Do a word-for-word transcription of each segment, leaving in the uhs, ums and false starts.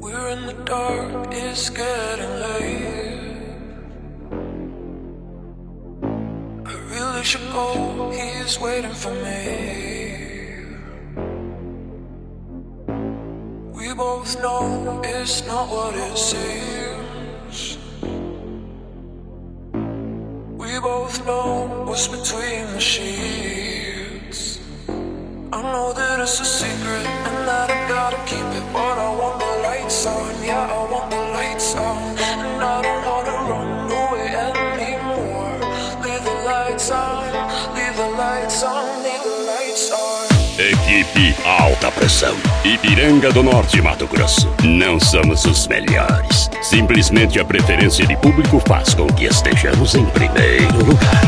We're in the dark, it's getting late. I really should go, he's waiting for me. We both know it's not what it seems. We both know what's between the sheets. I know that it's a secret and that I gotta keep it, but I want the lights on, yeah, I want the lights on. And I don't wanna run away anymore. Leave the lights on, leave the lights on, leave the lights on. Equipe Alta Pressão, Ipiranga do Norte, Mato Grosso. Não somos os melhores. Simplesmente a preferência de público faz com que estejamos em primeiro lugar.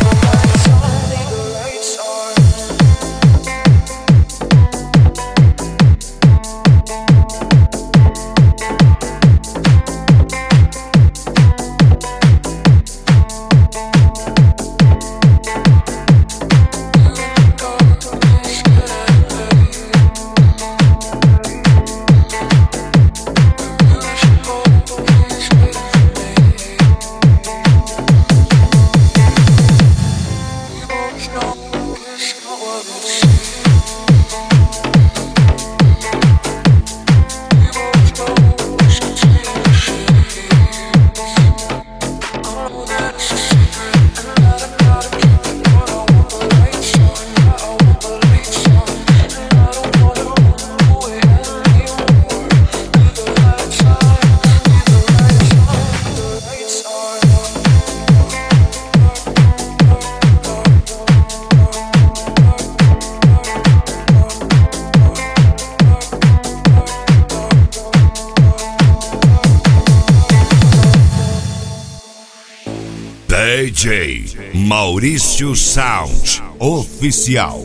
D J Maurício Sound Oficial.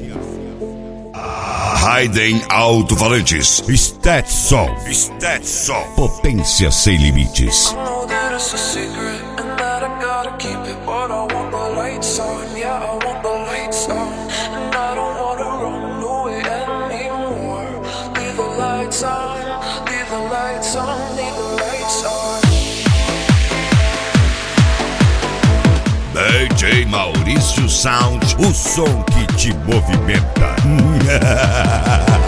Raiden Alto-Falantes. Stetson. Stetson. Potência sem limites. D J Maurício Sound, o som que te movimenta.